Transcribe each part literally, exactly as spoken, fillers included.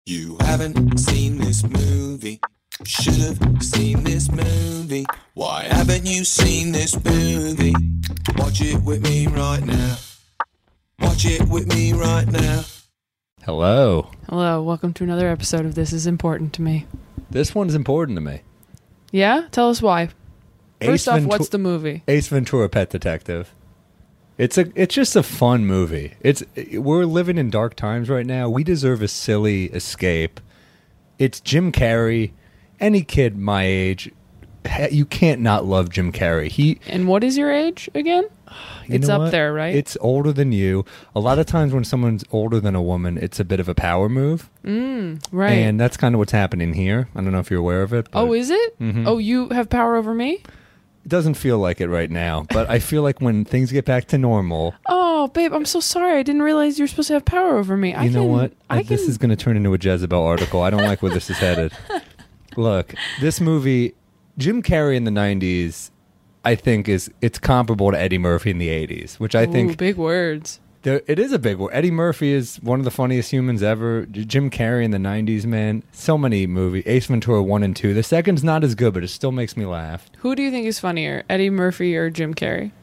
You haven't seen this movie. Should have seen this movie. Why haven't you seen this movie? Watch it with me right now. Watch it with me right now. Hello. Hello, welcome to another episode of This Is Important to Me. This one's important to me. Yeah? Tell us why. First Ace off, Ventu- what's the movie? Ace Ventura: Pet Detective. It's a it's just a fun movie. It's we're living in dark times right now. We deserve a silly escape. It's Jim Carrey. Any kid my age, you can't not love Jim Carrey. He And what is your age again? You It's know up what? there, right? It's older than you. A lot of times when someone's older than a woman, it's a bit of a power move. Mm, right. And that's kind of what's happening here. I don't know if you're aware of it. But oh, is it? Mhm. Oh, you have power over me? it doesn't feel like it right now. But I feel like when things get back to normal, Oh, babe, I'm so sorry. I didn't realize you were supposed to have power over me. I you know can, what? I Uh, This can- is going to turn into a Jezebel article. I don't like where this is headed. Look, this movie, Jim Carrey in the nineties, I think is it's comparable to Eddie Murphy in the eighties, which I Ooh, think big words. there, it is a big word. Eddie Murphy is one of the funniest humans ever. J- Jim Carrey in the nineties, man, so many movies. Ace Ventura one and two. The second's not as good, but it still makes me laugh. Who do you think is funnier, Eddie Murphy or Jim Carrey?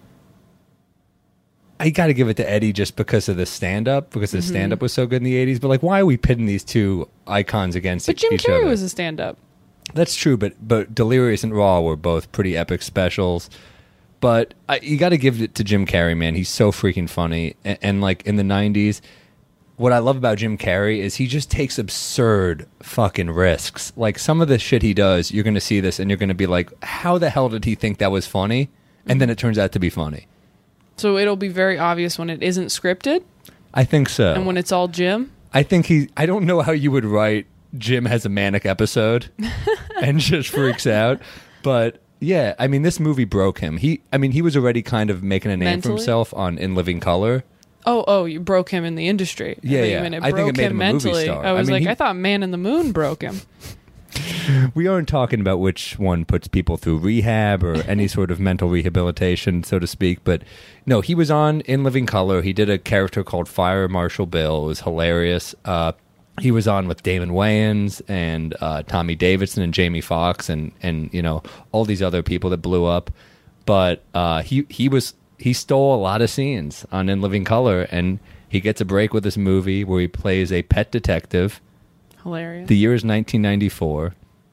I got to give it to Eddie just because of the stand-up, because the Mm-hmm. stand-up was so good in the eighties. But like, why are we pitting these two icons against But each, Jim each Carrey other? was a stand-up. That's true, but but Delirious and Raw were both pretty epic specials. But I, you got to give it to Jim Carrey, man. He's so freaking funny. And, and like in the nineties, what I love about Jim Carrey is he just takes absurd fucking risks. Like some of the shit he does, you're going to see this and you're going to be like, how the hell did he think that was funny? And then it turns out to be funny. So it'll be very obvious when it isn't scripted I think so. and when it's all Jim. I think he. I don't know how you would write Jim has a manic episode and just freaks out, but yeah, I mean, this movie broke him. He, I mean, he was already kind of making a name Mentally? for himself on In Living Color. Oh, oh, you broke him in the industry. Yeah, I thought you yeah. meant it I think broke it made him him a movie mentally. star. I I was mean, like, he- I thought Man in the Moon broke him. We aren't talking about which one puts people through rehab or any sort of mental rehabilitation, so to speak. But no, he was on In Living Color. He did a character called Fire Marshal Bill. It was hilarious. Uh, he was on with Damon Wayans and uh, Tommy Davidson and Jamie Foxx and and you know all these other people that blew up. But uh, he he was he stole a lot of scenes on In Living Color, and he gets a break with this movie where he plays a pet detective. Hilarious. The year is nineteen ninety-four,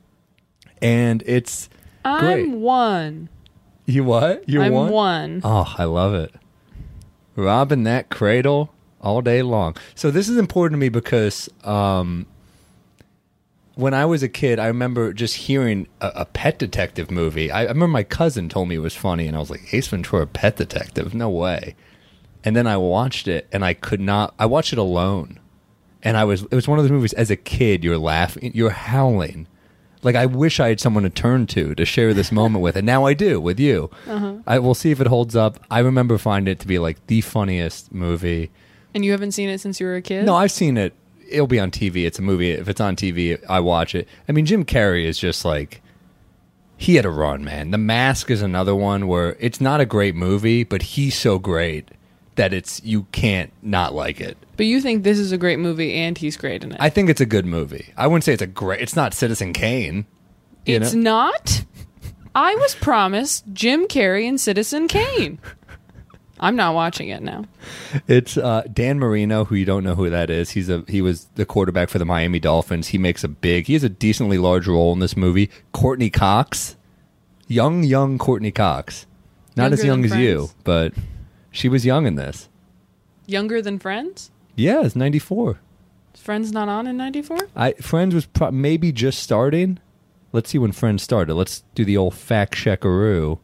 and it's I'm great. one. You what? You I'm one? one. Oh, I love it. Robbing that cradle all day long. So this is important to me because um, when I was a kid, I remember just hearing a, a pet detective movie. I, I remember my cousin told me it was funny, and I was like, Ace Ventura, Pet Detective? No way. And then I watched it, and I could not. I watched it alone. And I was, it was one of those movies as a kid, you're laughing, you're howling. Like, I wish I had someone to turn to to share this moment with. And now I do with you. Uh-huh. I will see if it holds up. I remember finding it to be like the funniest movie. And you haven't seen it since you were a kid? No, I've seen it. It'll be on T V. It's a movie. If it's on T V, I watch it. I mean, Jim Carrey is just like, he had a run, man. The Mask is another one where it's not a great movie, but he's so great that it's you can't not like it. But you think this is a great movie and he's great in it? I think it's a good movie. I wouldn't say it's a great. It's not Citizen Kane. You it's know? not? I was promised Jim Carrey and Citizen Kane. I'm not watching it now. It's uh, Dan Marino, who you don't know who that is. He's a he was the quarterback for the Miami Dolphins. He makes a big. He has a decently large role in this movie. Courtney Cox, young young Courtney Cox, not Younger as young than as you, Friends? but she was young in this. Younger than Friends? Yeah, it's ninety-four. Is Friends not on in ninety-four? I Friends was pro- maybe just starting. Let's see when Friends started. Let's do the old fact checkaroo.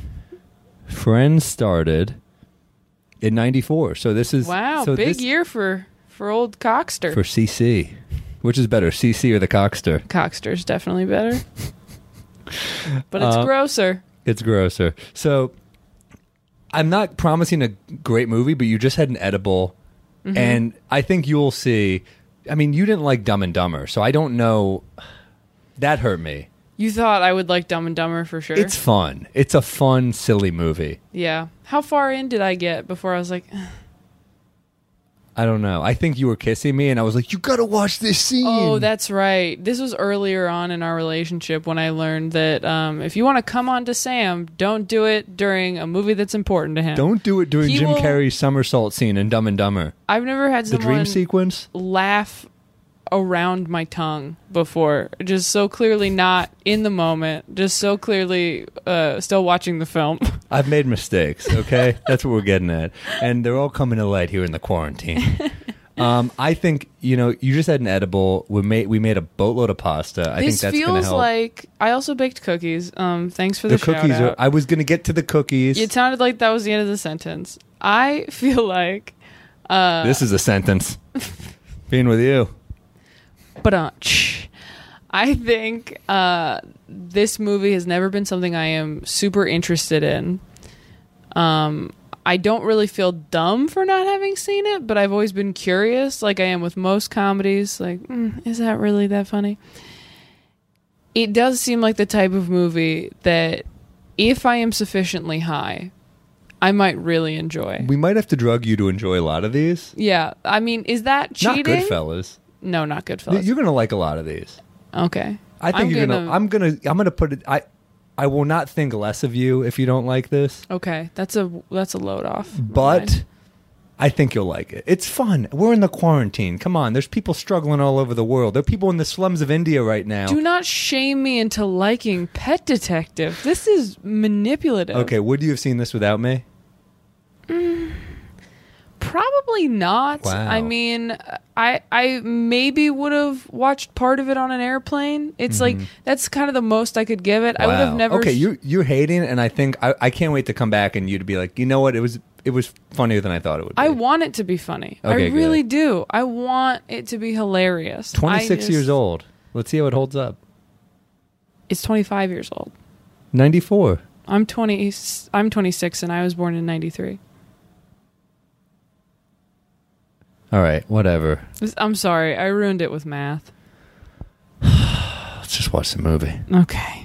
Friends started in ninety-four. So this is Wow, so big this, year for, for old Cockster. for C C. Which is better, C C or the Cockster? Cockster's definitely better. But it's Uh, grosser. It's grosser. So I'm not promising a great movie, but you just had an edible, Mm-hmm. and I think you'll see. I mean, you didn't like Dumb and Dumber, so I don't know. That hurt me. You thought I would like Dumb and Dumber for sure? It's fun. It's a fun, silly movie. Yeah. How far in did I get before I was like, I don't know. I think you were kissing me, and I was like, "You gotta watch this scene." Oh, that's right. This was earlier on in our relationship when I learned that um, if you want to come on to Sam, don't do it during a movie that's important to him. Don't do it during He Jim will- Carrey's somersault scene in Dumb and Dumber. I've never had The dream someone sequence. laugh around my tongue before. Just so clearly not in the moment. Just so clearly uh, still watching the film. I've made mistakes, okay? That's what we're getting at. And they're all coming to light here in the quarantine. um, I think, you know, you just had an edible. We made we made a boatload of pasta. I think This that's going to feels help. like I also baked cookies. Um, thanks for the, the cookies shout are out. I was going to get to the cookies. It sounded like that was the end of the sentence. I feel like uh, this is a sentence. Being with you. But uh, I think uh, this movie has never been something I am super interested in. Um, I don't really feel dumb for not having seen it, but I've always been curious, like I am with most comedies. Like, mm, is that really that funny? It does seem like the type of movie that if I am sufficiently high, I might really enjoy. We might have to drug you to enjoy a lot of these. Yeah, I mean, is that cheating? Not Goodfellas. No, not Goodfellas. You're going to like a lot of these. Okay. I think I'm you're gonna- gonna, I'm gonna. I'm gonna put it. I. I will not think less of you if you don't like this. Okay, that's a that's a load off. But Right. I think you'll like it. It's fun. We're in the quarantine. Come on. There's people struggling all over the world. There are people in the slums of India right now. Do not shame me into liking Pet Detective. This is manipulative. Okay, would you have seen this without me? Probably not. Wow. I mean, I I maybe would have watched part of it on an airplane. It's like that's kind of the most I could give it. I would have Mm-hmm. Wow. never. Okay, sh- you you're hating, and I think I, I can't wait to come back and you to be like, you know what? It was it was funnier than I thought it would be. I want it to be funny. Okay, I good. really do. I want it to be hilarious. twenty-six I years just- old. Let's see how it holds up. It's twenty-five years old. ninety-four. I'm twenty. I'm twenty-six, and I was born in ninety-three. All right, whatever. This- I'm sorry, I ruined it with math. Let's just watch the movie. Okay.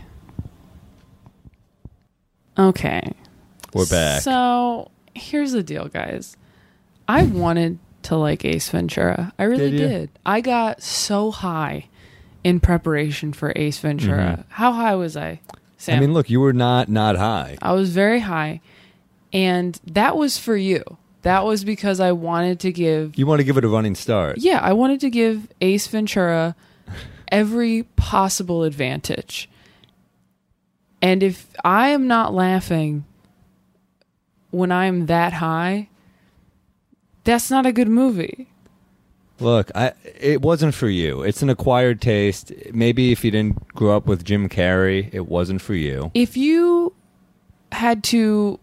Okay. We're back. So here's the deal, guys. I wanted to like Ace Ventura. I really Did you? did. I got so high in preparation for Ace Ventura. How high was I, Sam? Mm-hmm. I mean, look, you were not not high. I was very high. And that was for you. That was because I wanted to give... You want to give it a running start. Yeah, I wanted to give Ace Ventura every possible advantage. And if I am not laughing when I'm that high, that's not a good movie. Look, I it wasn't for you. It's an acquired taste. Maybe if you didn't grow up with Jim Carrey, it wasn't for you. If you had to...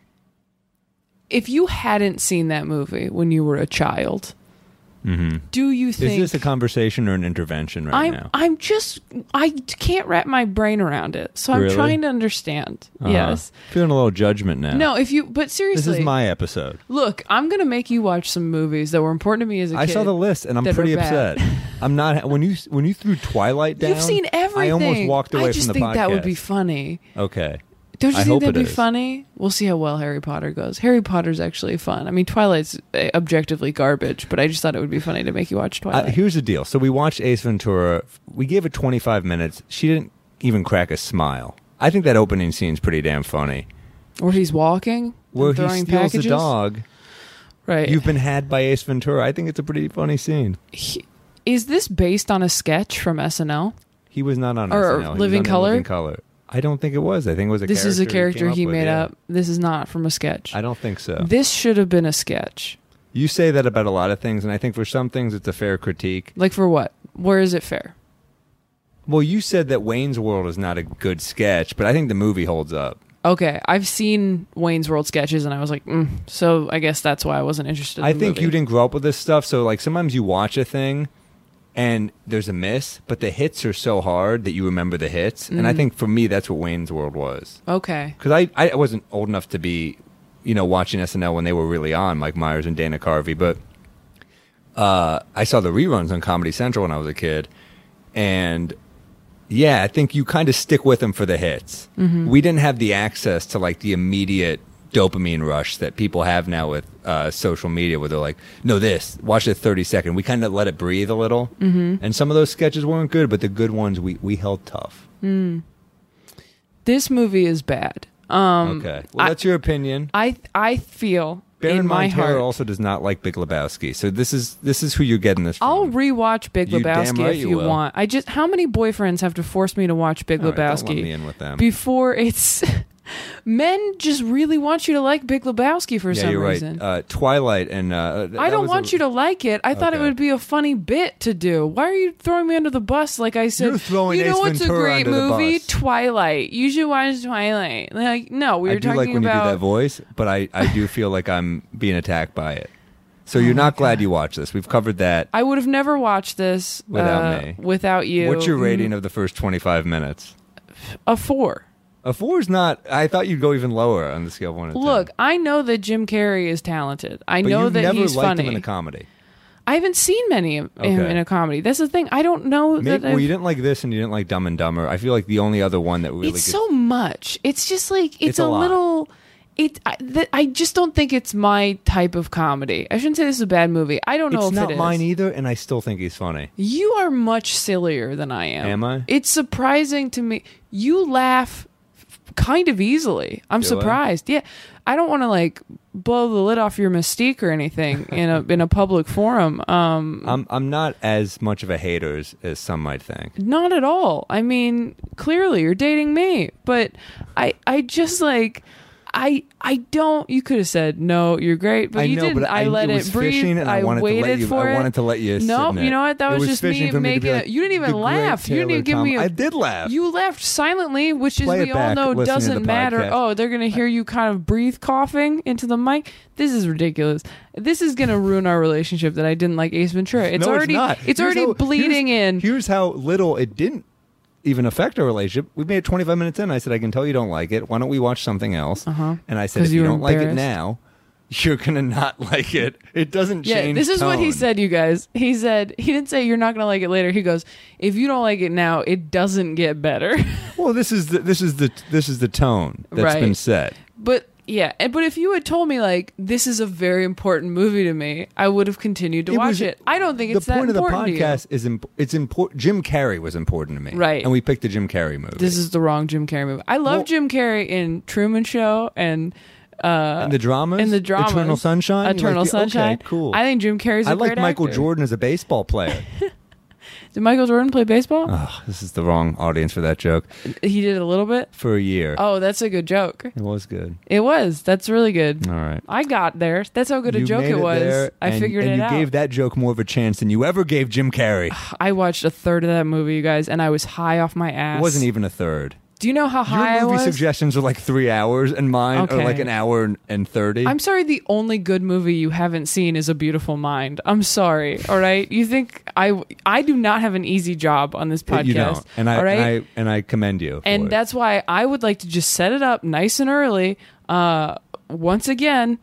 If you hadn't seen that movie when you were a child, Mm-hmm. do you Is think... this a conversation or an intervention right I'm now? I'm just I can't wrap my brain around it. So I'm Really? trying to understand. Uh-huh. Yes. Feeling a little judgment now. No, if you but seriously. This is my episode. Look, I'm going to make you watch some movies that were important to me as a I kid. saw the list and I'm that pretty are bad. upset. I'm not when you when you threw Twilight down. You've seen everything. I almost walked away I just from the think podcast. that would be funny. Okay. Don't you I think hope that'd it be is. funny? We'll see how well Harry Potter goes. Harry Potter's actually fun. I mean, Twilight's uh, objectively garbage, but I just thought it would be funny to make you watch Uh, Twilight. here's the deal. So we watched Ace Ventura. We gave it twenty-five minutes. She didn't even crack a smile. I think that opening scene's pretty damn funny. Where he's walking, Where and he throwing steals packages. the dog. Right. You've been had by Ace Ventura. I think it's a pretty funny scene. He- is this based on a sketch from S N L? He was not on Or S N L. He was Living on Color? Living Color. I don't think it was. I think it was a This character is a character came he with, made yeah. up. This is not from a sketch. I don't think so. This should have been a sketch. You say that about a lot of things, and I think for some things it's a fair critique. Like for what? Where is it fair? Well, you said that Wayne's World is not a good sketch, but I think the movie holds up. Okay, I've seen Wayne's World sketches, and I was like, mm, so I guess that's why I wasn't interested in I the think movie. you didn't grow up with this stuff, so like sometimes you watch a thing and there's a miss, but the hits are so hard that you remember the hits. And Mm. I think for me, that's what Wayne's World was. Okay. Because I, I wasn't old enough to be, you know, watching S N L when they were really on, Mike Myers and Dana Carvey, but uh, I saw the reruns on Comedy Central when I was a kid. And yeah, I think you kind of stick with them for the hits. Mm-hmm. We didn't have the access to like the immediate dopamine rush that people have now with uh, social media, where they're like, "No, this, watch it thirty second." We kind of let it breathe a little, mm-hmm. and some of those sketches weren't good, but the good ones we we held tough. Mm. This movie is bad. Um, okay, well, that's I, your opinion. I I feel Bear in, in my mind, Tara heart also does not like Big Lebowski, so this is this is who you're getting this from. I'll rewatch Big You damn Lebowski right if you you will. want. I just how many boyfriends have to force me to watch Big All right, Lebowski don't let me in with them. before it's men just really want you to like Big Lebowski for yeah, some you're reason. right. Uh, Twilight and uh, th- I that don't was want a- you to like it. I thought it Okay. would be a funny bit to do. Why are you throwing me under the bus? Like I said, You're throwing you know Ace what's a Ventura great under the movie? bus. Twilight. You should watch Twilight. Like no, we were I do talking like when about you do that voice, but I, I do feel like I'm being attacked by it. So Oh you're not glad you watched this. We've covered that. I would have never watched this Without uh, me. Without you. What's your rating Mm, of the first twenty-five minutes? a four. A four is not. I thought you'd go even lower on the scale of one to ten. Look, I know that Jim Carrey is talented. I but know you've that never he's liked funny. him in a comedy. I haven't seen many of him Okay. in a comedy. That's the thing. I don't know Maybe, that. well, I've- you didn't like this, and you didn't like Dumb and Dumber. I feel like the only other one that really it's gets, so much. It's just like it's, It's a a, lot. little. It. I, th- I just don't think it's my type of comedy. I shouldn't say this is a bad movie. I don't know it's if not it is. mine either, and I still think he's funny. You are much sillier than I am. Am I? It's surprising to me. You laugh kind of easily. I'm Do I? surprised. Yeah. I don't want to like blow the lid off your mystique or anything in a in a public forum. Um I'm I'm not as much of a hater as, as some might think. not at all. I mean, clearly you're dating me, but I I just like I I don't. You could have said no. You're great, but I you know, didn't. but I, I- let it it, was breathe. fishing, and I I, wanted to let waited you- for I it. wanted to let you sit No, in it. you know what? That It was, was just fishing me for me to making be like, it. You didn't even the great laugh. You didn't Taylor even give Tom- me. A, I did laugh. You laughed silently, which is Play we it all back, know listening to doesn't the matter. podcast. Oh, they're gonna hear you kind of breathe coughing into the mic. This is ridiculous. This is gonna ruin our relationship. That I didn't like Ace Ventura. It's no, already it's, not. it's Here's already how- bleeding here's, in. Here's how little it didn't even affect our relationship. We made it twenty-five minutes in. I said, I can tell you don't like it. Why don't we watch something else? Uh-huh. And I said, 'Cause if you you were don't like it embarrassed. now, you're gonna not like it. It doesn't Yeah, change. this is what he tone. said, you guys. He said he didn't say you're not gonna like it later. He goes, if you don't like it now, it doesn't get better. Well, this is the this is the this is the tone that's Right. been set. But yeah, and- but if you had told me like this is a very important movie to me, I would have continued to It watch was- it. I don't think it's the that point of the important to you. podcast is imp- it's important. Jim Carrey was important to me, Right. And we picked the Jim Carrey movie. This is the wrong Jim Carrey movie. I love Well- Jim Carrey in Truman Show and uh and the dramas, in the dramas. Eternal Sunshine, You Eternal like the- Sunshine. Okay, cool. I think Jim Carrey's a I like great Michael actor. Jordan as a baseball player. Did Michael Jordan play baseball? Oh, this is the wrong audience for that joke. He did a little bit. For a year, Oh, that's a good joke. it was good. It was. That's really good. All right. I got there. That's how good a You joke made it was. there, I and- figured and it you out. gave that joke more of a chance than you ever gave Jim Carrey. I watched a third of that movie, you guys, and I was high off my ass. It wasn't even a third. Do you know how high Your movie I was? suggestions are like three hours, and mine Okay. are like an hour and- and thirty. I'm sorry, the only good movie you haven't seen is A Beautiful Mind. I'm sorry, all right? You think I I do not have an easy job on this podcast. You don't, and I, all right? and I and I commend you. For And it. that's why I would like to just set it up nice and early. Uh, once again,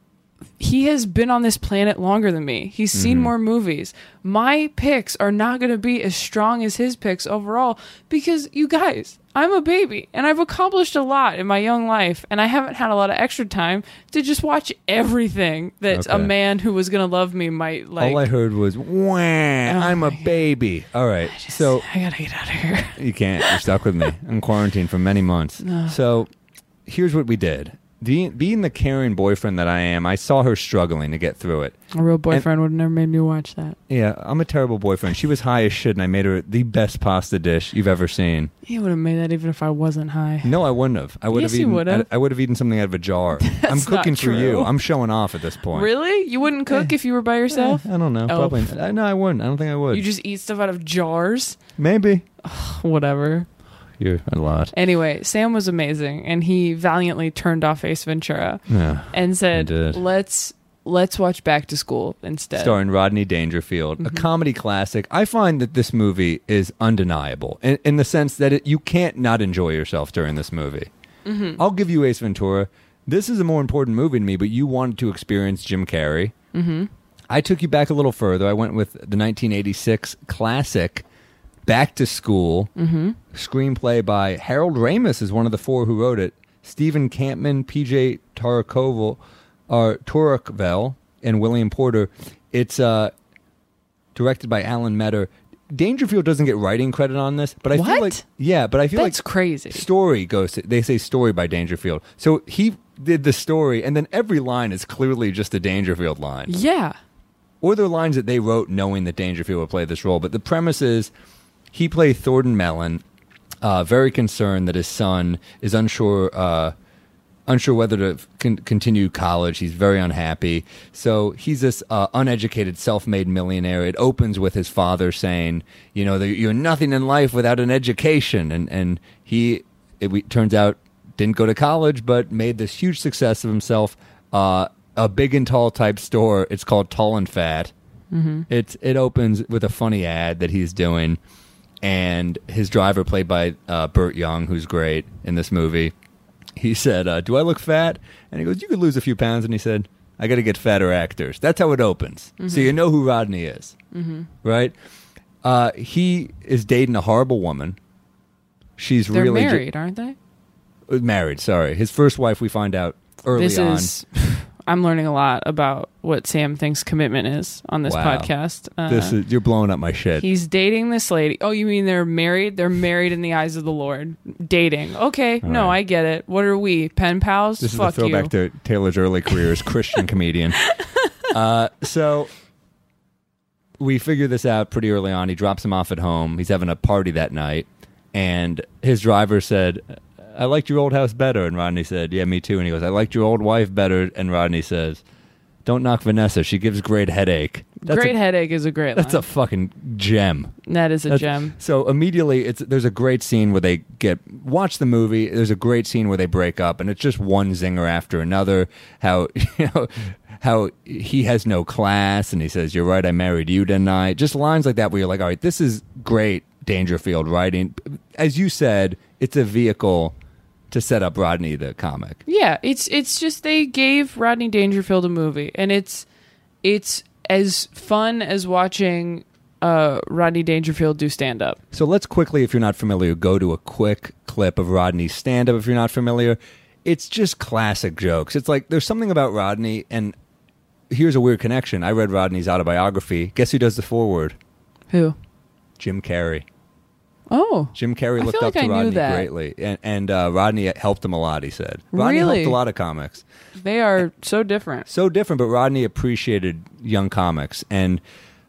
he has been on this planet longer than me. He's seen Mm-hmm. more movies. My picks are not going to be as strong as his picks overall because, you guys, I'm a baby and I've accomplished a lot in my young life and I haven't had a lot of extra time to just watch everything that a Okay. man who was going to love me might like. all I heard was "Wah, I'm a baby." All right, so I got to get out of here. you can't. You're stuck with me. I'm quarantined for many months. So here's what we did. The, being the caring boyfriend that I am, I saw her struggling to get through it. A real boyfriend would have never made me watch that. Yeah, I'm a terrible boyfriend. She was high as shit, and I made her the best pasta dish you've ever seen. You would have made that even if I wasn't high. No, I wouldn't have. I would Yes, have you eaten. would've. I, I would have eaten something out of a jar. I'm not cooking for you. true. I'm showing off at this point. Really? You wouldn't cook if you were by yourself? Eh, I don't know. Oh. Probably. I, no, I wouldn't. I don't think I would. You just eat stuff out of jars? Maybe. Whatever. You're a lot. Anyway, Sam was amazing, and he valiantly turned off Ace Ventura Yeah. and said, He did. "Let's let's watch Back to School instead." Starring Rodney Dangerfield, Mm-hmm. a comedy classic. I find that this movie is undeniable in, in the sense that it, you can't not enjoy yourself during this movie. Mm-hmm. I'll give you Ace Ventura. This is a more important movie to me, but you wanted to experience Jim Carrey. Mm-hmm. I took you back a little further. I went with the nineteen eighty-six classic Back to School, Mm-hmm. screenplay by Harold Ramis is one of the four who wrote it, Stephen Campman, P J Tarakovel, or Turokvel, and William Porter. It's uh, directed by Alan Metter. Dangerfield doesn't get writing credit on this, but I What? feel like yeah, but I feel That's like crazy. story goes. To, they say story by Dangerfield, so he did the story, and then every line is clearly just a Dangerfield line. Yeah. Or they're lines that they wrote knowing that Dangerfield would play this role. But the premise is he played Thornton Mellon, uh, very concerned that his son is unsure uh, unsure whether to con- continue college. He's very unhappy. So he's this uh, uneducated, self-made millionaire. It opens with his father saying, you know, you're nothing in life without an education. And, and he, it we, turns out, didn't go to college, but made this huge success of himself. Uh, a big and tall type store. It's called Tall and Fat. Mm-hmm. It, it opens with a funny ad that he's doing. And his driver, played by uh, Burt Young, who's great in this movie, he said, uh, do I look fat? And he goes, you could lose a few pounds. And he said, I got to get fatter actors. That's how it opens. Mm-hmm. So you know who Rodney is, mm-hmm. right? Uh, he is dating a horrible woman. She's They're really married, aren't they? Ju- married, sorry. His first wife, we find out early this on. Is, I'm learning a lot about what Sam thinks commitment is on this Wow. podcast. Uh, This is, you're blowing up my shit. He's dating this lady. Oh, you mean they're married? They're married in the eyes of the Lord. Dating. Okay, All no, right. I get it. What are we? Pen pals? This Fuck is a throwback you. to Taylor's early career as Christian comedian. Uh, so we figure this out pretty early on. He drops him off at home. He's having a party that night, and his driver said, I liked your old house better. And Rodney said, yeah, me too. And he goes, I liked your old wife better. And Rodney says, don't knock Vanessa. She gives great headache. That's Great a, headache is a great That's line. a fucking gem. That is a That's- gem. So immediately, it's there's a great scene where they get watch the movie. There's a great scene where they break up, and it's just one zinger after another. How you know how he has no class, and he says, "You're right, I married you, didn't I?" Just lines like that where you're like, "All right, this is great Dangerfield writing." As you said, it's a vehicle to set up Rodney the comic. Yeah, it's it's just they gave Rodney Dangerfield a movie, and it's it's as fun as watching uh, Rodney Dangerfield do stand up. So let's quickly, if you're not familiar, go to a quick clip of Rodney's stand-up. If you're not familiar, it's just classic jokes. It's like there's something about Rodney, and here's a weird connection. I read Rodney's autobiography. Guess who does the foreword? Who? Jim Carrey. Oh, Jim Carrey I looked feel up like to I knew Rodney that. greatly, and, and uh, Rodney helped him a lot, he said. Rodney Really? helped a lot of comics. they are so different. So different, but Rodney appreciated young comics, and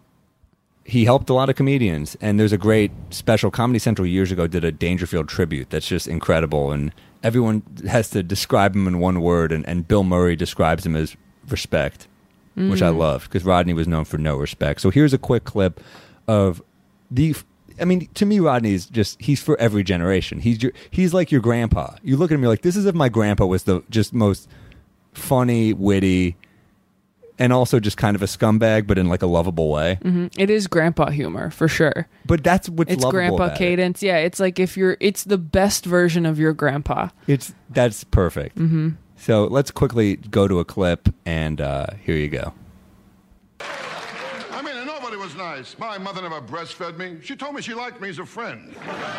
he helped a lot of comedians. And there's a great special. Comedy Central years ago did a Dangerfield tribute that's just incredible, and everyone has to describe him in one word, and, and Bill Murray describes him as respect, Mm. which I love, because Rodney was known for no respect. So here's a quick clip of the... I mean, to me, Rodney is just, he's for every generation. He's your, he's like your grandpa. You look at him, you're like, this is if my grandpa was the just most funny, witty, and also just kind of a scumbag, but in like a lovable way. hmm It is grandpa humor for sure. But that's what's It's lovable grandpa about it. cadence. Yeah, it's like if you're, it's the best version of your grandpa. It's, that's perfect. Mm-hmm. So let's quickly go to a clip, and uh, here you go. I mean, and nobody was nice. My mother never breastfed me. She told me she liked me as a friend.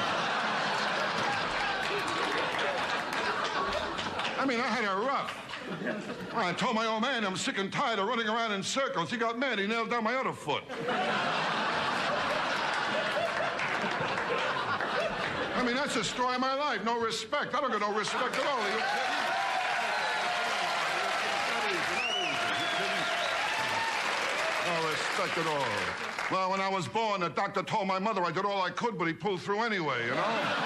I mean, I had her rough. I told my old man I'm sick and tired of running around in circles. He got mad. He nailed down my other foot. I mean, that's the story of my life. No respect. I don't get no respect at all. No respect at all. Well, when I was born, the doctor told my mother I did all I could, but he pulled through anyway, you know?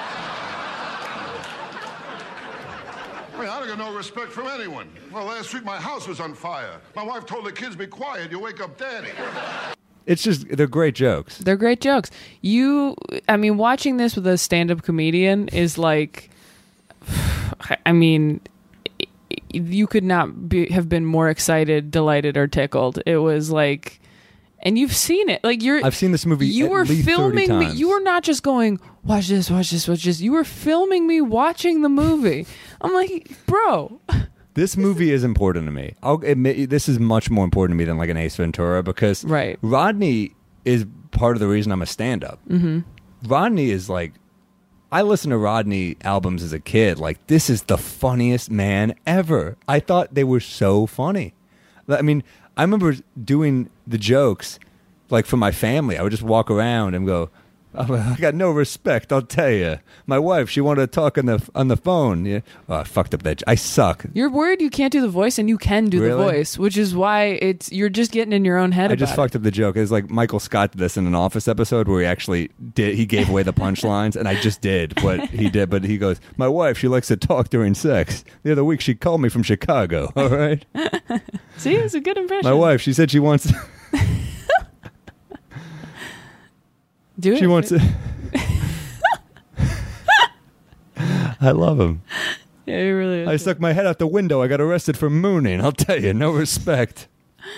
I mean, I don't get no respect from anyone. Well, last week my house was on fire. My wife told the kids, be quiet, you wake up Daddy. It's just, they're great jokes. They're great jokes. You, I mean, watching this with a stand-up comedian is like, I mean, you could not be, have been more excited, delighted, or tickled. It was like, and you've seen it. Like you're, I've seen this movie You at were least thirty filming me. times. You were not just going, watch this, watch this, watch this. You were filming me watching the movie. I'm like, bro. This movie is important to me. I'll admit this is much more important to me than like an Ace Ventura, because Right. Rodney is part of the reason I'm a stand-up. Mm-hmm. Rodney is like, I listened to Rodney albums as a kid. Like, this is the funniest man ever. I thought they were so funny. I mean, I remember doing the jokes, like, for my family. I would just walk around and go, oh, I got no respect, I'll tell you. My wife, she wanted to talk on the on the phone. Yeah. Oh, I fucked up that. I suck. You're worried you can't do the voice, and you can do Really? the voice, which is why it's you're just getting in your own head I about just it. fucked up the joke. It was like Michael Scott did this in an Office episode where he actually did. He gave away the punchlines, and I just did what he did. But he goes, "My wife, she likes to talk during sex. The other week, she called me from Chicago. All right, See, it's a good impression. my wife, she said she wants. do it. She wants. To, I love him. Yeah, you really. Is. I stuck my head out the window. I got arrested for mooning. I'll tell you, no respect.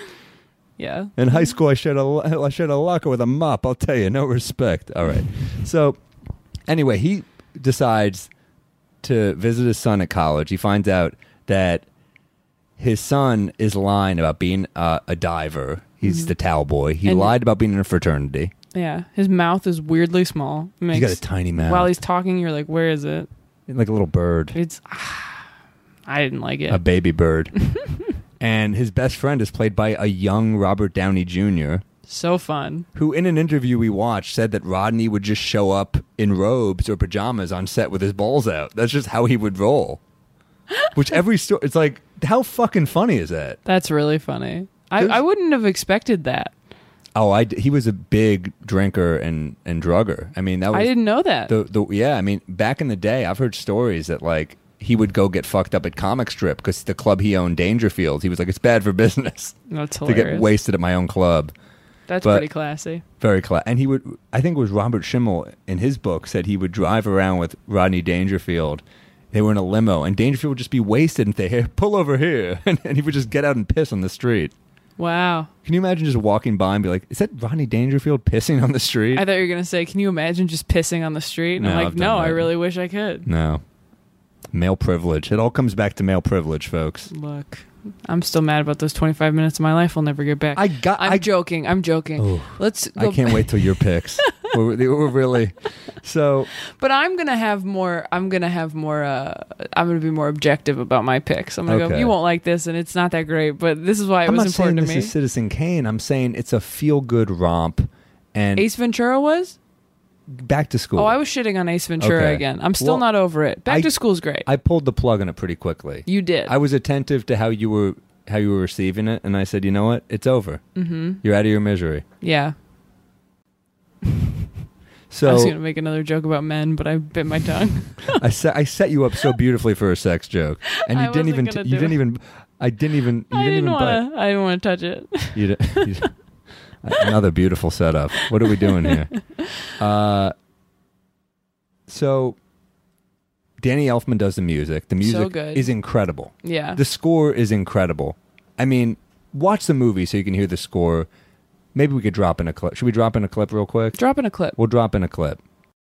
Yeah. In high school, I shared a I shared a locker with a mop. I'll tell you, no respect. All right. So, anyway, he decides to visit his son at college. He finds out that his son is lying about being uh, a diver. He's the towel boy. He And- lied about being in a fraternity. Yeah. His mouth is weirdly small. It He's makes, got a tiny mouth, While he's talking, you're like, where is it? like a little bird, It's. Ah, I didn't like it. a baby bird. And his best friend is played by a young Robert Downey Junior, so fun. who in an interview we watched said that Rodney would just show up in robes or pajamas on set with his balls out. That's just how he would roll. Which every story, it's like, how fucking funny is that? That's really funny. I, There's- I wouldn't have expected that. Oh, I, he was a big drinker and, and drugger. I mean, that was I didn't know that. the, the, yeah, I mean, back in the day, I've heard stories that like he would go get fucked up at Comic Strip because the club he owned, Dangerfield, he was like, it's bad for business That's to hilarious. get wasted at my own club. That's but- pretty classy. Very class. And he would, I think it was Robert Schimmel in his book said he would drive around with Rodney Dangerfield. They were in a limo, and Dangerfield would just be wasted and say, hey, pull over here. And, and he would just get out and piss on the street. Wow. Can you imagine just walking by and be like, is that Rodney Dangerfield pissing on the street? I thought you were going to say, can you imagine just pissing on the street? And No, I'm like, I've done no, I that. really wish I could. No. Male privilege. It all comes back to male privilege, folks. Look, I'm still mad about those twenty-five minutes of my life I'll never get back. I got. I'm I, joking. I'm joking. Oh, Let's go. I can't wait till your picks. we're, we're really. So. But I'm gonna have more. I'm gonna have more. Uh, I'm gonna be more objective about my picks. I'm gonna go. Okay. You won't like this, and it's not that great. But this is why it I'm was not saying important this to me. is Citizen Kane. I'm saying it's a feel-good romp. And Ace Ventura was. Back to school. Oh, I was shitting on Ace Ventura Okay. again. I'm still Well, not over it. Back I- to School's great. I pulled the plug on it pretty quickly. you did. I was attentive to how you were how you were receiving it, and I said, you know what? It's over. Mm-hmm. You're out of your misery. yeah. So I was gonna make another joke about men, but I bit my tongue. I set I set you up so beautifully for a sex joke, and you I didn't wasn't even gonna you do didn't it. even I didn't even you I didn't, didn't even want to. I didn't want to touch it. bite. You, di- you di- another beautiful setup. What are we doing here? Uh, so Danny Elfman does the music. The music good. is incredible. Yeah. The score is incredible. I mean, watch the movie so you can hear the score. Maybe we could drop in a clip. Should we drop in a clip real quick? Drop in a clip. We'll drop in a clip.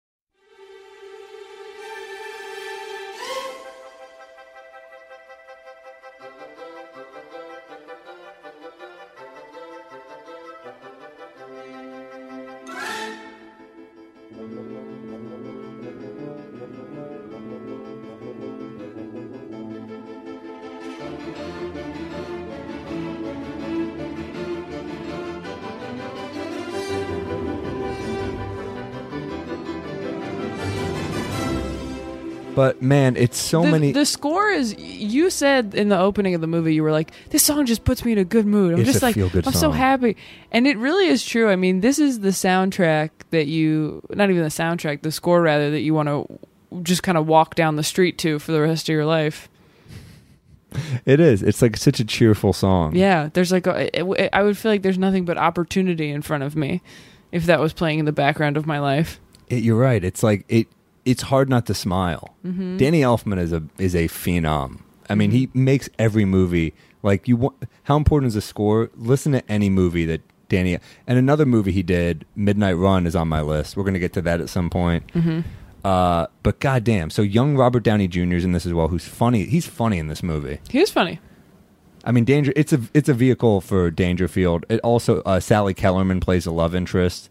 But man, it's so the, many. the score is. You said in the opening of the movie, you were like, "This song just puts me in a good mood." I'm It's just a like, feel-good I'm so song. happy, and it really is true. I mean, this is the soundtrack that you, not even the soundtrack, the score rather, that you want to just kind of walk down the street to for the rest of your life. It is. It's like such a cheerful song. Yeah, there's like, a, it, I would feel like there's nothing but opportunity in front of me if that was playing in the background of my life. It, you're right. It's like it. It's hard not to smile. Mm-hmm. Danny Elfman is a is a phenom. I mean, he makes every movie like you. Want, how important is the score? Listen to any movie that Danny and another movie he did, Midnight Run, is on my list. We're gonna get to that at some point. Mm-hmm. Uh, but goddamn, so young Robert Downey Junior is in this as well. Who's funny? He's funny in this movie. He was funny. I mean, Danger. It's a it's a vehicle for Dangerfield. It also uh, Sally Kellerman plays a love interest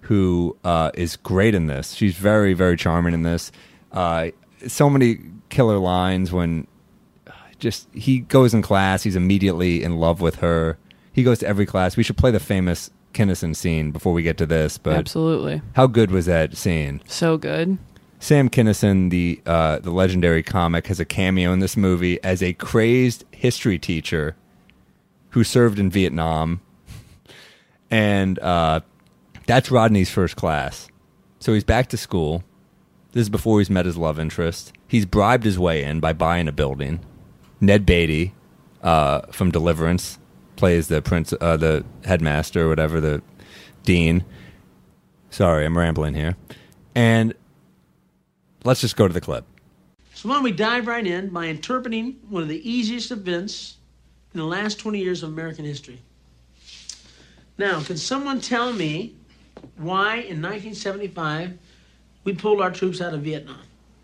who uh, is great in this. She's very, very charming in this. Uh, so many killer lines when just he goes in class, he's immediately in love with her. He goes to every class. We should play the famous Kinison scene before we get to this. But Absolutely. How good was that scene? So good. Sam Kinison, the uh, the legendary comic, has a cameo in this movie as a crazed history teacher who served in Vietnam. And uh, that's Rodney's first class. So he's back to school. This is before he's met his love interest. He's bribed his way in by buying a building. Ned Beatty uh, from Deliverance plays the prince, uh, the headmaster or whatever, the dean. Sorry, I'm rambling here. And let's just go to the clip. So why don't we dive right in by interpreting one of the easiest events in the last twenty years of American history. Now, can someone tell me why in nineteen seventy-five we pulled our troops out of Vietnam?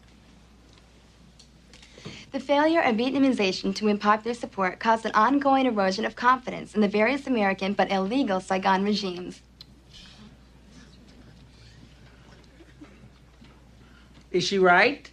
The failure of Vietnamization to win popular support caused an ongoing erosion of confidence in the various American but illegal Saigon regimes. Is she right?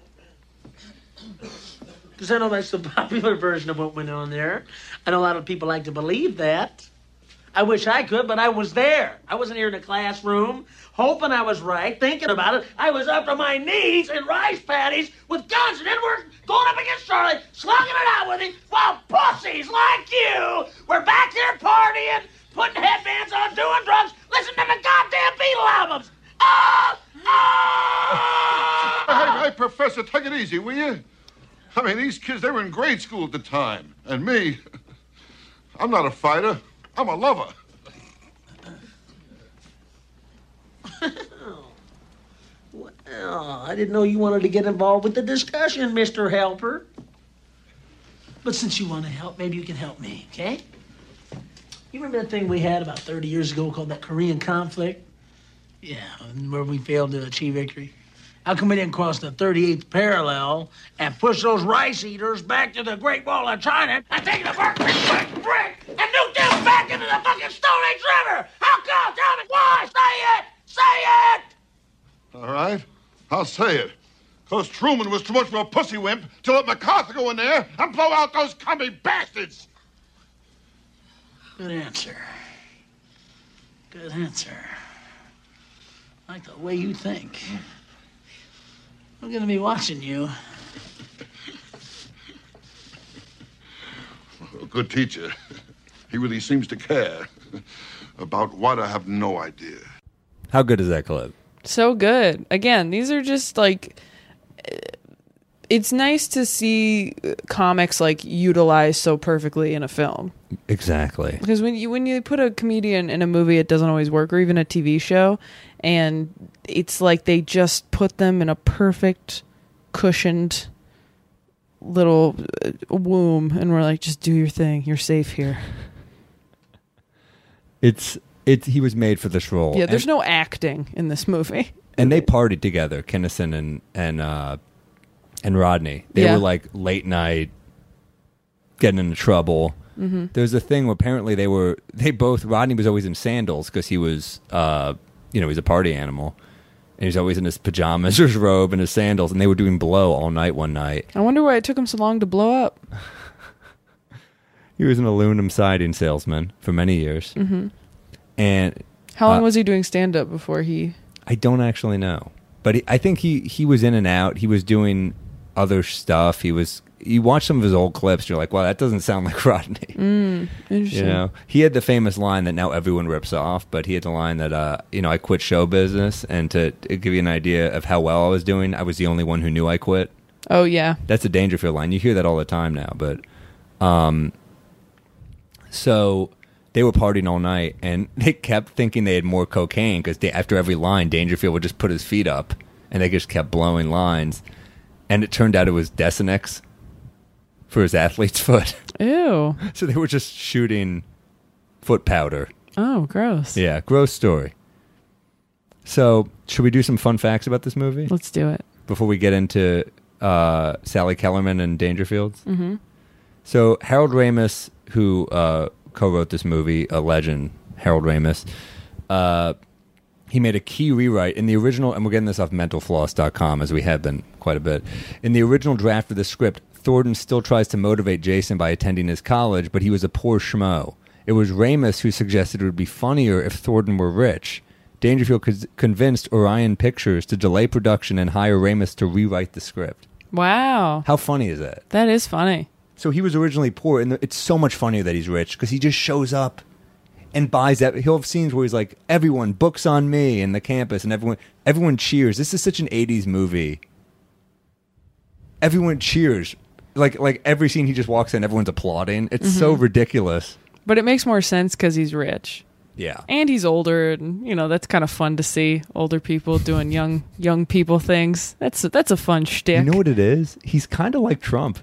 Because I know that's the popular version of what went on there. I know a lot of people like to believe that. I wish I could, but I was there. I wasn't here in a classroom hoping I was right, thinking about it. I was up to my knees in rice paddies with guns, and then we're going up against Charlie, slugging it out with him, while pussies like you were back here partying, putting headbands on, doing drugs, listening to the goddamn Beatle albums. Oh! Oh! Hey, hey, Professor, take it easy, will you? I mean, these kids, they were in grade school at the time. And me, I'm not a fighter. I'm a lover. Well, I didn't know you wanted to get involved with the discussion, Mister Helper. But since you want to help, maybe you can help me, okay? You remember that thing we had about thirty years ago called that Korean conflict? Yeah, where we failed to achieve victory. How come we didn't cross the thirty-eighth parallel and push those rice eaters back to the Great Wall of China and take the first brick, brick, brick, and nuke them back into the fucking Stone Age River? How come? Tell me why! Say it! Say it! All right, I'll say it. Because Truman was too much of a pussy wimp to let MacArthur go in there and blow out those commie bastards. Good answer. Good answer. I like the way you think. I'm gonna be watching you. A good teacher. He really seems to care. About what, I have no idea. How good is that clip? So good. Again, these are just like, it's nice to see comics like utilized so perfectly in a film. Exactly. Because when you when you put a comedian in a movie, it doesn't always work, or even a T V show, and it's like they just put them in a perfect, cushioned little uh, womb, and we're like, just do your thing. You're safe here. It's it. He was made for this role. Yeah, there's and, no acting in this movie. And they partied together, Kinison and and uh, and Rodney. They Yeah. were like late night, getting into trouble. Mm-hmm. There's a thing where apparently they were they both. Rodney was always in sandals because he was, uh, you know, he's a party animal, and he's always in his pajamas or his robe and his sandals. And they were doing blow all night one night. I wonder why it took him so long to blow up. He was an aluminum siding salesman for many years. Mm-hmm. And How long uh, was he doing stand-up before he... I don't actually know. But he, I think he, he was in and out. He was doing other stuff. He was... You watch some of his old clips, you're like, wow, that doesn't sound like Rodney. Mm, interesting. You know? He had the famous line that now everyone rips off, but he had the line that, uh, you know, I quit show business, and to, to give you an idea of how well I was doing, I was the only one who knew I quit. Oh, yeah. That's a Dangerfield line. You hear that all the time now, but... Um, so they were partying all night, and they kept thinking they had more cocaine because after every line, Dangerfield would just put his feet up, and they just kept blowing lines. And it turned out it was Desinex for his athlete's foot. Ew. So they were just shooting foot powder. Oh, gross. Yeah, gross story. So should we do some fun facts about this movie? Let's do it. Before we get into uh, Sally Kellerman and Dangerfields? Mm-hmm. So Harold Ramis, who uh, co-wrote this movie, a legend, Harold Ramis, uh, he made a key rewrite in the original, and we're getting this off mental floss dot com, as we have been quite a bit. In the original draft of the script, Thornton still tries to motivate Jason by attending his college, but he was a poor schmo. It was Ramis who suggested it would be funnier if Thornton were rich. Dangerfield co- convinced Orion Pictures to delay production and hire Ramis to rewrite the script. Wow. How funny is that? That is funny. So he was originally poor, and it's so much funnier that he's rich because he just shows up and buys that. He'll have scenes where he's like, everyone, books on me in the campus, and everyone everyone cheers. This is such an eighties movie. Everyone cheers. Like like every scene he just walks in, everyone's applauding. It's Mm-hmm. so ridiculous. But it makes more sense because he's rich. Yeah. And he's older, and you know that's kind of fun to see older people doing young young people things. That's a, that's a fun shtick. You know what it is? He's kind of like Trump.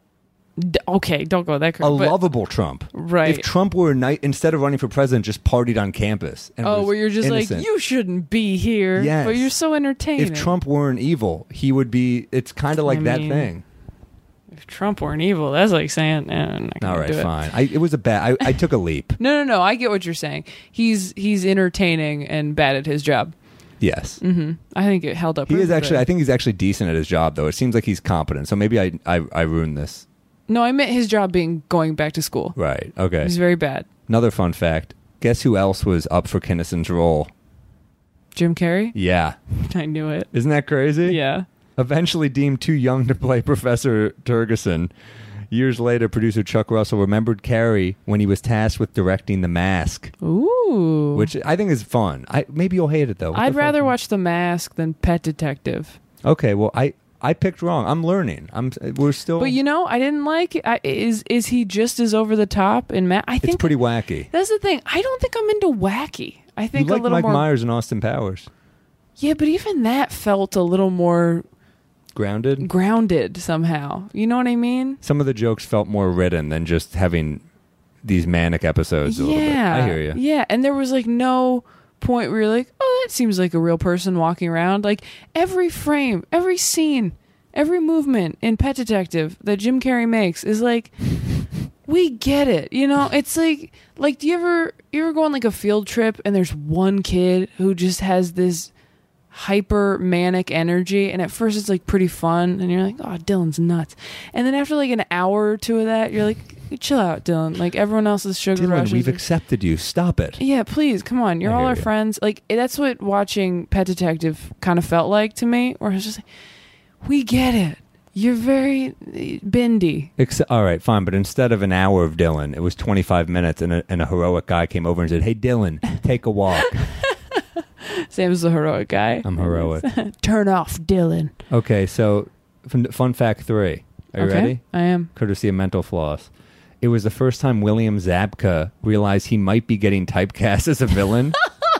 D- okay, don't go that A crazy. lovable Trump. Right. If Trump were a night, instead of running for president, just partied on campus. And Oh, was where you're just innocent. like, you shouldn't be here. Yes. But you're so entertaining. If Trump weren't evil, he would be. It's kind of like I that mean, thing. If Trump weren't evil, that's like saying, eh, I'm not gonna All right, do it. fine. I, it was a bad. I, I took a leap. No, no, no. I get what you're saying. He's he's entertaining and bad at his job. Yes. hmm I think it held up. He is perfectly. actually. I think he's actually decent at his job, though. It seems like he's competent. So maybe I I, I ruined this. No, I meant his job being going back to school. Right. Okay. He's very bad. Another fun fact. Guess who else was up for Kinnison's role? Jim Carrey? Yeah. I knew it. Isn't that crazy? Yeah. Eventually deemed too young to play Professor Turgeson. Years later, producer Chuck Russell remembered Carrey when he was tasked with directing The Mask, Ooh. which I think is fun. I maybe you'll hate it though. What I'd the fuck? rather watch The Mask than Pet Detective. Okay, well I I picked wrong. I'm learning. I'm we're still. But you know, I didn't like it. I, is is he just as over the top in Matt? I it's think pretty wacky. that's the thing. I don't think I'm into wacky. I You think like a little Mike more. Myers and Austin Powers. Yeah, but even that felt a little more Grounded. grounded somehow. You know what I mean? Some of the jokes felt more written than just having these manic episodes. A little bit. Yeah, I hear you. Yeah, and there was like no point where you're like, oh, that seems like a real person walking around. Like every frame, every scene, every movement in Pet Detective that Jim Carrey makes is like, we get it. You know, it's like, like, do you ever, you ever go on like a field trip and there's one kid who just has this hyper manic energy, and at first it's like pretty fun, and you're like, oh, Dylan's nuts, and then after like an hour or two of that, you're like, chill out, Dylan. Like everyone else is sugar Dylan, rushes. we've accepted you. Stop it. Yeah, please, come on. You're I all hear our you. friends. Like that's what watching Pet Detective kind of felt like to me, where it's just like, we get it. You're very uh, bendy. Ex- all right, fine. But instead of an hour of Dylan, it was twenty-five minutes, and a, and a heroic guy came over and said, "Hey, Dylan, take a walk." Sam's the heroic guy. I'm heroic. Turn off, Dylan. Okay, so fun, fun fact three. Are you Okay, ready? I am. Courtesy of Mental Floss. It was the first time William Zabka realized he might be getting typecast as a villain.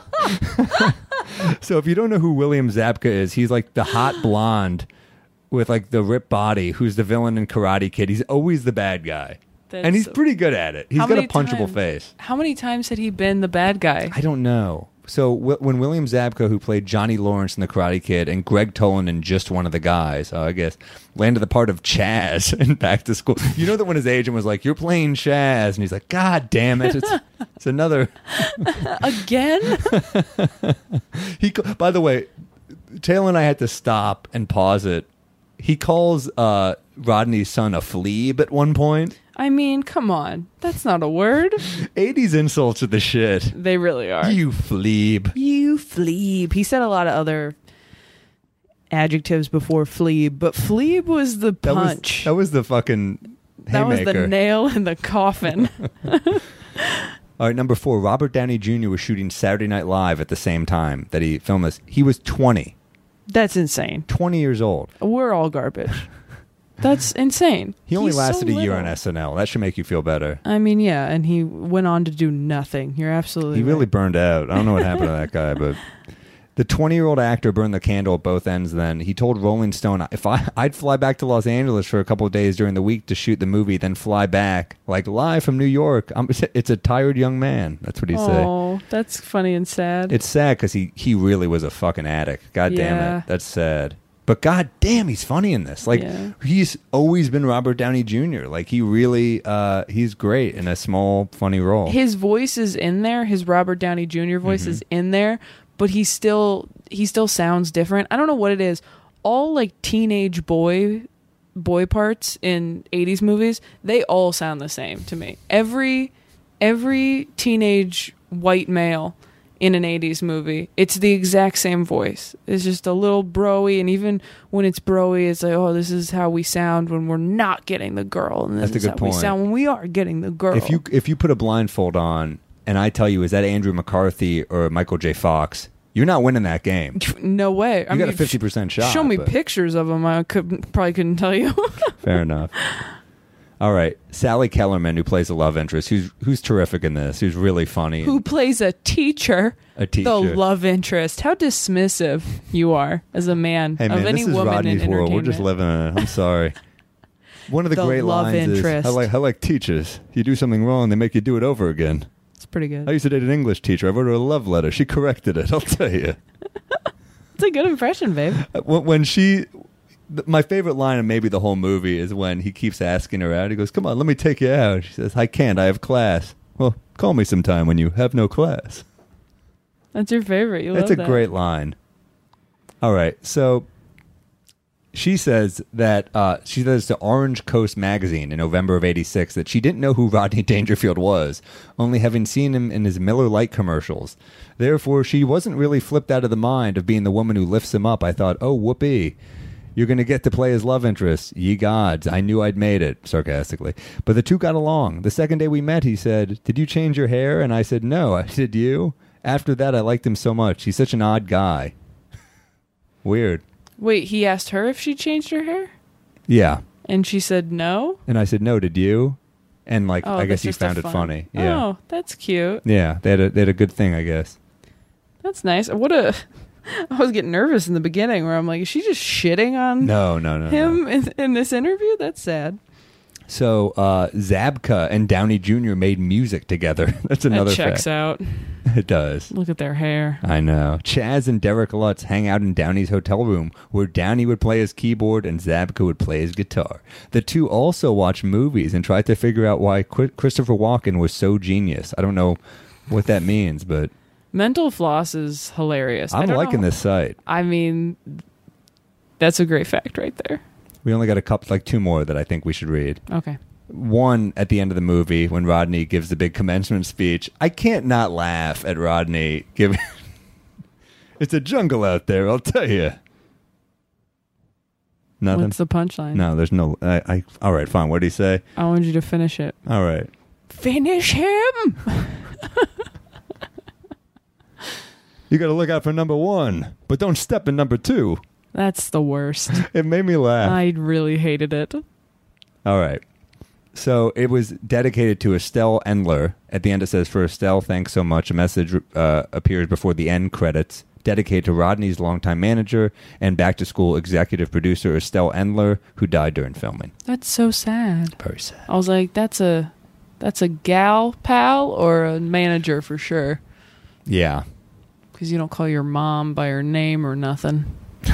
So if you don't know who William Zabka is, he's like the hot blonde with like the ripped body who's the villain in Karate Kid. He's always the bad guy. That's and he's so- pretty good at it. He's How got a many punchable times- face. How many times had he been the bad guy? I don't know. So w- when William Zabka, who played Johnny Lawrence in The Karate Kid, and Greg Tolan in Just One of the Guys, uh, I guess, landed the part of Chaz in Back to School. You know that when his agent was like, "You're playing Chaz," and he's like, "God damn it, it's it's another." Again? He, ca- by the way, Taylor and I had to stop and pause it. He calls uh, Rodney's son a fleeb at one point. I mean, come on. That's not a word. eighties insults are the shit. They really are. You fleeb. You fleeb. He said a lot of other adjectives before fleeb, but fleeb was the That was, punch. that was the fucking That was haymaker. the nail in the coffin. All right, number four. Robert Downey Junior was shooting Saturday Night Live at the same time that he filmed this. He was twenty. That's insane. twenty years old. We're all garbage. That's insane. He only He's so lasted a year little. on S N L. That should make you feel better. I mean, yeah, and he went on to do nothing. You're absolutely He really right. burned out. I don't know what happened to that guy, but the twenty-year-old actor burned the candle at both ends then. He told Rolling Stone, if I, I'd fly back to Los Angeles for a couple of days during the week to shoot the movie, then fly back, like live from New York. I'm, it's a tired young man. That's what he said. Oh, that's funny and sad. It's sad because he, he really was a fucking addict. God damn Yeah. it. That's sad. But god damn, he's funny in this. Like, Yeah. he's always been Robert Downey Junior Like, he really, uh, he's great in a small, funny role. His voice is in there. His Robert Downey Junior voice Mm-hmm. is in there, but he still he still sounds different. I don't know what it is. All like teenage boy boy parts in eighties movies, they all sound the same to me. Every every teenage white male in an eighties movie, it's the exact same voice. It's just a little broy, and even when it's broy, it's like, oh, this is how we sound when we're not getting the girl, and this That's a is good how point. we sound when we are getting the girl. If you if you put a blindfold on and I tell you, is that Andrew McCarthy or Michael J. Fox, you're not winning that game. No way. You got a fifty percent shot. Show me but- pictures of them. I could probably couldn't tell you. Fair enough. All right, Sally Kellerman, who plays a love interest, who's who's terrific in this, who's really funny. Who plays a teacher? A teacher. The love interest. How dismissive you are as a man Hey man, of any this is woman Rodney's in world. We're entertainment. just living in it. I'm sorry. One of the, The great love lines interest. is, I like, I like teachers. You do something wrong, they make you do it over again. It's pretty good. I used to date an English teacher. I wrote her a love letter. She corrected it, I'll tell you. It's a good impression, babe. When when she... th- My favorite line in maybe the whole movie is when he keeps asking her out. He goes, come on, let me take you out. She says, I can't. I have class. Well, call me sometime when you have no class. That's your favorite. You That's love a that. great line. All right. So she says that uh, she says to Orange Coast magazine in November of eighty-six that she didn't know who Rodney Dangerfield was, only having seen him in his Miller Lite commercials. Therefore, she wasn't really flipped out of the mind of being the woman who lifts him up. I thought, oh, whoopee. You're going to get to play his love interest. Ye gods, I knew I'd made it, sarcastically. But the two got along. The second day we met, he said, did you change your hair? And I said, no. I said, you? After that, I liked him so much. He's such an odd guy. Weird. Wait, he asked her if she changed her hair? Yeah. And she said no? And I said, no, did you? And, like, Oh, I guess that's he just a found it fun- funny. Yeah. Oh, that's cute. Yeah, they had, a, they had a good thing, I guess. That's nice. What a... I was getting nervous in the beginning where I'm like, is she just shitting on No, no, no. no. him in, in this interview? That's sad. So, uh, Zabka and Downey Junior made music together. That's another That checks fact. out. It does. Look at their hair. I know. Chaz and Derek Lutz hang out in Downey's hotel room where Downey would play his keyboard and Zabka would play his guitar. The two also watched movies and tried to figure out why Qu- Christopher Walken was so genius. I don't know what that means, but Mental Floss is hilarious. I I'm don't liking know. this site. I mean, that's a great fact right there. We only got a couple, like two more that I think we should read. Okay. One at the end of the movie when Rodney gives the big commencement speech. I can't not laugh at Rodney giving. It's a jungle out there, I'll tell you. Nothing. What's the punchline? No, there's no. I, I. All right, fine. What did he say? I want you to finish it. All right. Finish him! You got to look out for number one, but don't step in number two. That's the worst. It made me laugh. I really hated it. All right. So it was dedicated to Estelle Endler. At the end, it says, for Estelle, thanks so much. A message uh, appears before the end credits, dedicated to Rodney's longtime manager and back-to-school executive producer, Estelle Endler, who died during filming. That's so sad. Very sad. I was like, that's a that's a gal pal or a manager for sure. Yeah. Because you don't call your mom by her name or nothing.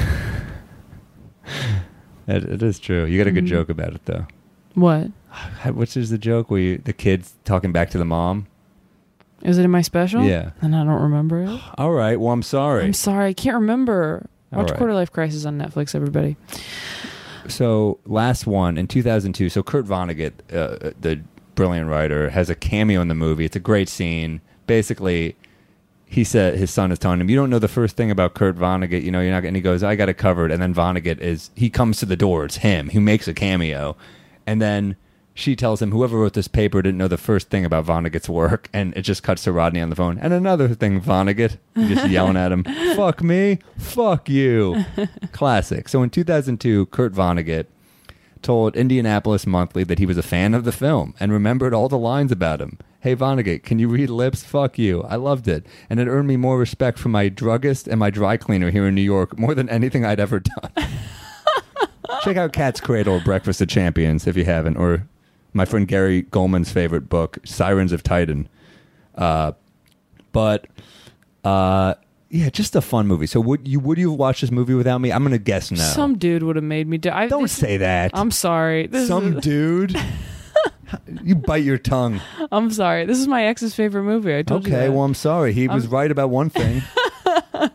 It, it is true. You got a good Mhm. joke about it, though. What? Which is the joke where you, the kid's talking back to the mom? Is it in my special? Yeah. And I don't remember it. All right. Well, I'm sorry. I'm sorry. I can't remember. All Watch right. Quarter Life Crisis on Netflix, everybody. So, last one in two thousand two. So, Kurt Vonnegut, uh, the brilliant writer, has a cameo in the movie. It's a great scene. Basically, he said his son is telling him, "You don't know the first thing about Kurt Vonnegut. You know, you're not." And he goes, "I got it covered." And then Vonnegut is he comes to the door. It's him. He makes a cameo, and then she tells him, "Whoever wrote this paper didn't know the first thing about Vonnegut's work." And it just cuts to Rodney on the phone. And another thing, Vonnegut, just yelling at him, "Fuck me, fuck you." Classic. So in two thousand two, Kurt Vonnegut told Indianapolis Monthly that he was a fan of the film and remembered all the lines about him. "Hey, Vonnegut, can you read lips? Fuck you. I loved it. And it earned me more respect from my druggist and my dry cleaner here in New York, more than anything I'd ever done." Check out Cat's Cradle, Breakfast of Champions, if you haven't, or my friend Gary Goldman's favorite book, Sirens of Titan. Uh, but, uh, yeah, just a fun movie. So would you would you have watched this movie without me? I'm going to guess no. Some dude would have made me do. I, Don't this- say that. I'm sorry. This Some is, dude. You bite your tongue. I'm sorry. This is my ex's favorite movie. I told you Okay, that. well, I'm sorry. He was I'm- right about one thing.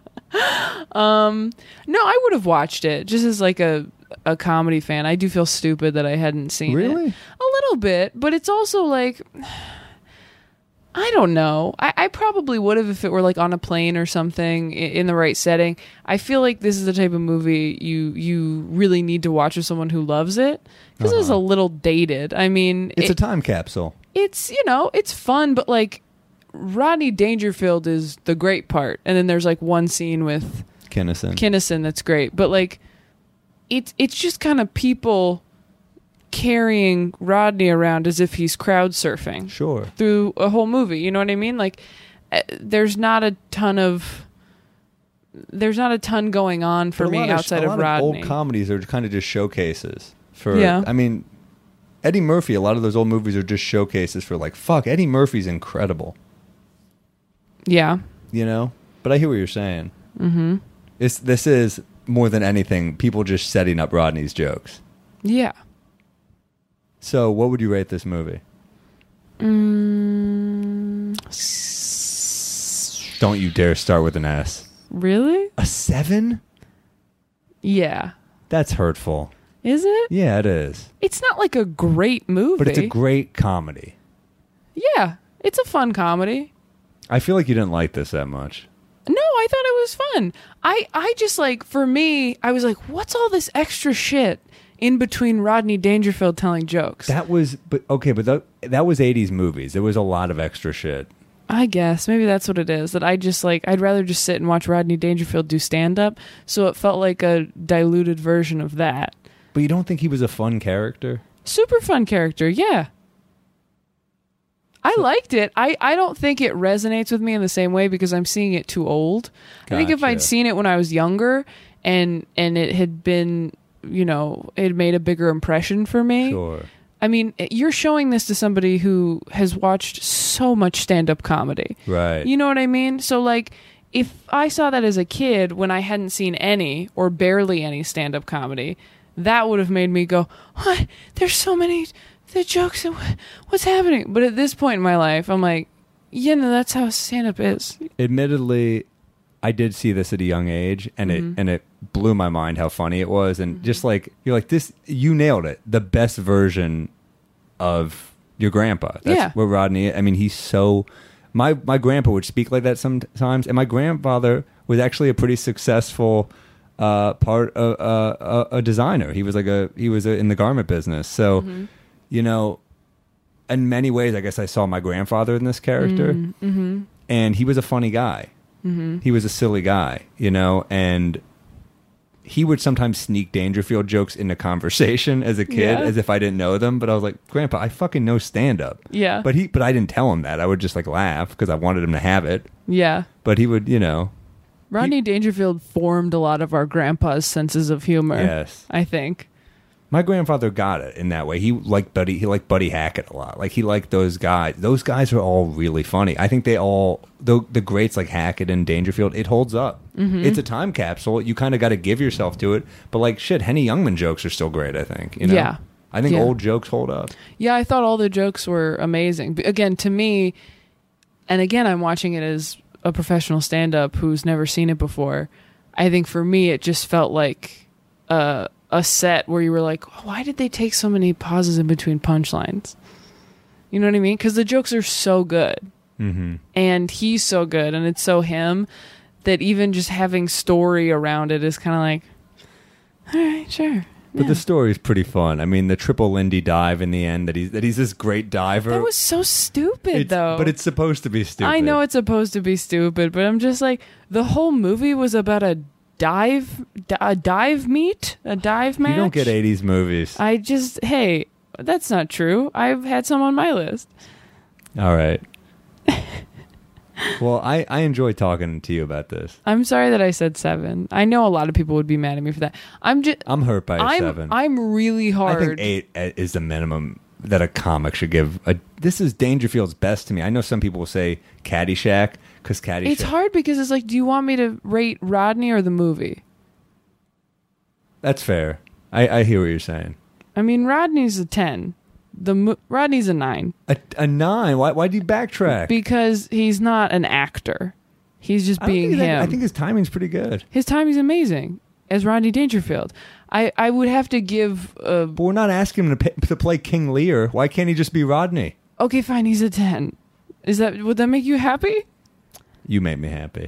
Um, no, I would have watched it just as like a a comedy fan. I do feel stupid that I hadn't seen Really? it. A little bit, but it's also like I don't know. I, I probably would have if it were like on a plane or something in, in the right setting. I feel like this is the type of movie you you really need to watch with someone who loves it because it's a little dated. I mean, It's it- a time capsule. it's you know it's fun, but like Rodney Dangerfield is the great part, and then there's like one scene with Kinnison. Kinnison that's great, but like it's it's just kind of people carrying Rodney around as if he's crowd surfing Sure. through a whole movie. You know what I mean? Like uh, there's not a ton of there's not a ton going on for But a me lot of- outside a of lot Rodney. old comedies are kind of just showcases for. Yeah. I mean, Eddie Murphy. A lot of those old movies are just showcases for like, fuck, Eddie Murphy's incredible. yeah. You know. But I hear what you're saying. Mm-hmm. This this is more than anything people just setting up Rodney's jokes. Yeah. So, what would you rate this movie? Mm, Don't you dare start with an S. really? A seven? Yeah. That's hurtful. Is it? Yeah, it is. It's not like a great movie. But it's a great comedy. Yeah. It's a fun comedy. I feel like you didn't like this that much. No, I thought it was fun. I, I just like, for me, I was like, what's all this extra shit in between Rodney Dangerfield telling jokes? That was, but okay, but that, that was eighties movies. There was a lot of extra shit. I guess. Maybe that's what it is. That I just like, I'd rather just sit and watch Rodney Dangerfield do stand up. So it felt like a diluted version of that. But you don't think he was a fun character? Super fun character, yeah. I liked it. I, I don't think it resonates with me in the same way because I'm seeing it too old. I think if Gotcha. I'd seen it when I was younger and and it had been, you know, it made a bigger impression for me. Sure. I mean, you're showing this to somebody who has watched so much stand-up comedy. Right. You know what I mean? So like if I saw that as a kid when I hadn't seen any or barely any stand-up comedy, that would have made me go, "What? There's so many the jokes and what's happening?" But at this point in my life, I'm like, yeah, no, that's how stand-up is. Admittedly, I did see this at a young age, and Mm-hmm. it and it blew my mind how funny it was, and just like you're like this, you nailed it. The best version of your grandpa. That's Yeah. what Rodney. I mean, he's so. My my grandpa would speak like that sometimes, and my grandfather was actually a pretty successful uh, part of uh, a, a designer. He was like a he was a, in the garment business, so. Mm-hmm. You know, in many ways, I guess I saw my grandfather in this character, Mm-hmm. and he was a funny guy. Mm-hmm. He was a silly guy, you know, and he would sometimes sneak Dangerfield jokes into conversation as a kid, Yeah. as if I didn't know them. But I was like, Grandpa, I fucking know stand up. Yeah. But he, but I didn't tell him that. I would just like laugh because I wanted him to have it. Yeah. But he would, you know, Rodney Dangerfield formed a lot of our grandpa's senses of humor. yes. I think. My grandfather got it in that way. He liked Buddy. He liked Buddy Hackett a lot. Like he liked those guys. Those guys are all really funny. I think they all the the greats like Hackett and Dangerfield. It holds up. Mm-hmm. It's a time capsule. You kind of got to give yourself to it. But like shit, Henny Youngman jokes are still great. I think. You know? Yeah. I think Yeah. old jokes hold up. Yeah, I thought all the jokes were amazing. But again, to me, and again, I'm watching it as a professional stand-up who's never seen it before. I think for me, it just felt like a, a set where you were like, why did they take so many pauses in between punchlines? You know what I mean? Because the jokes are so good. Mm-hmm. And he's so good, and it's so him, that even just having story around it is kind of like, all right, sure. But Yeah. the story's pretty fun. I mean, the triple Lindy dive in the end that he's that he's this great diver. That was so stupid, It's- though. But it's supposed to be stupid. I know it's supposed to be stupid, but I'm just like, the whole movie was about a dive, di- a dive meet, a dive match. You don't get eighties movies. I just, hey, that's not true. I've had some on my list. All right. Well, I, I enjoy talking to you about this. I'm sorry that I said seven. I know a lot of people would be mad at me for that. I'm just, I'm hurt by a I'm, seven. I'm really hard. I think eight is the minimum that a comic should give. A, this is Dangerfield's best to me. I know some people will say Caddyshack because Caddyshack. It's hard because it's like, do you want me to rate Rodney or the movie? That's fair. I, I hear what you're saying. I mean, Rodney's a ten. The mo- Rodney's a nine A, a nine? Why why do you backtrack? because he's not an actor. He's just I don't being think that- him. I think his timing's pretty good. His timing's amazing as Rodney Dangerfield. I, I would have to give. Uh, But we're not asking him to, pay, to play King Lear. Why can't he just be Rodney? okay, fine. He's a ten. Is that would that make you happy? You made me happy.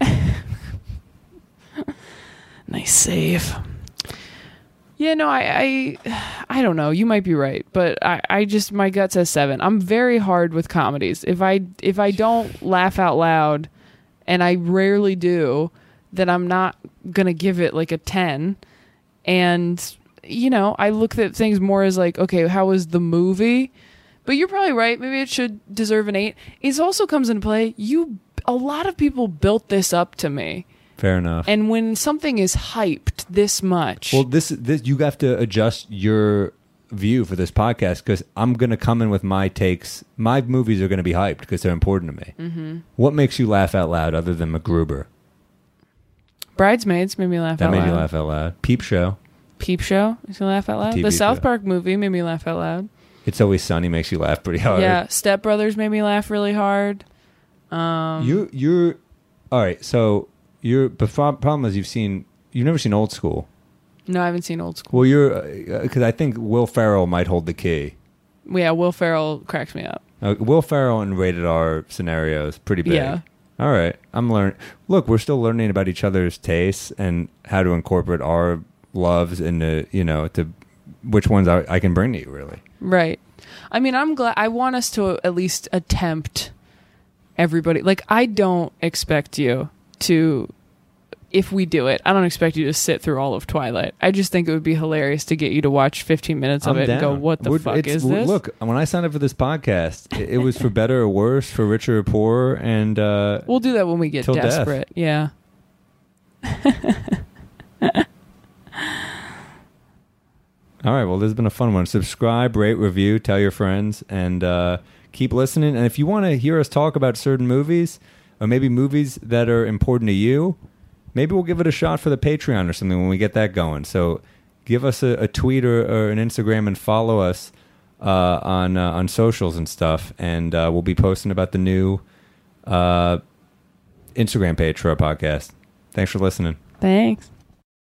Nice save. Yeah, no, I, I, I don't know. You might be right, but I, I just my gut says seven. I'm very hard with comedies. If I if I don't laugh out loud, and I rarely do, then I'm not gonna give it like a ten. And you know, I look at things more as like, okay, how was the movie? But you're probably right. Maybe it should deserve an eight. It also comes into play. You a lot of people built this up to me. Fair enough. And when something is hyped this much, Well, this this you have to adjust your view for this podcast because I'm going to come in with my takes. My movies are going to be hyped because they're important to me. Mm-hmm. What makes you laugh out loud other than MacGruber? Bridesmaids made me laugh That out made loud. you laugh out loud. Peep Show. Peep Show makes me laugh out loud. T V The South show. Park movie made me laugh out loud. It's Always Sunny makes you laugh pretty hard. Yeah, Step Brothers made me laugh really hard. You you're all right. So you're the pro- problem is you've seen you've never seen Old School. No, I haven't seen Old School. Well, you're because I think Will Ferrell might hold the key. Yeah, Will Ferrell cracks me up. Uh, Will Ferrell in rated R scenarios pretty big. Yeah. All right, I'm learning. Look, we're still learning about each other's tastes and how to incorporate our loves into you know to which ones I, I can bring to you. Really, Right. I mean, I'm glad. I want us to at least attempt everybody. Like, I don't expect you to, if we do it, I don't expect you to sit through all of Twilight. I just think it would be hilarious to get you to watch fifteen minutes of I'm it and go, down. what the We're- fuck it's- is this? Look, when I signed up for this podcast, it, it was for better or worse, for richer or poorer, and uh, We'll do that when we get Till death. desperate. Yeah. all right. Well, this has been a fun one. Subscribe, rate, review, tell your friends, and uh, keep listening. And if you want to hear us talk about certain movies, or maybe movies that are important to you, maybe we'll give it a shot for the Patreon or something when we get that going. So give us a, a tweet or, or an Instagram and follow us uh, on uh, on socials and stuff, and uh, we'll be posting about the new uh, Instagram page for our podcast. Thanks for listening. Thanks.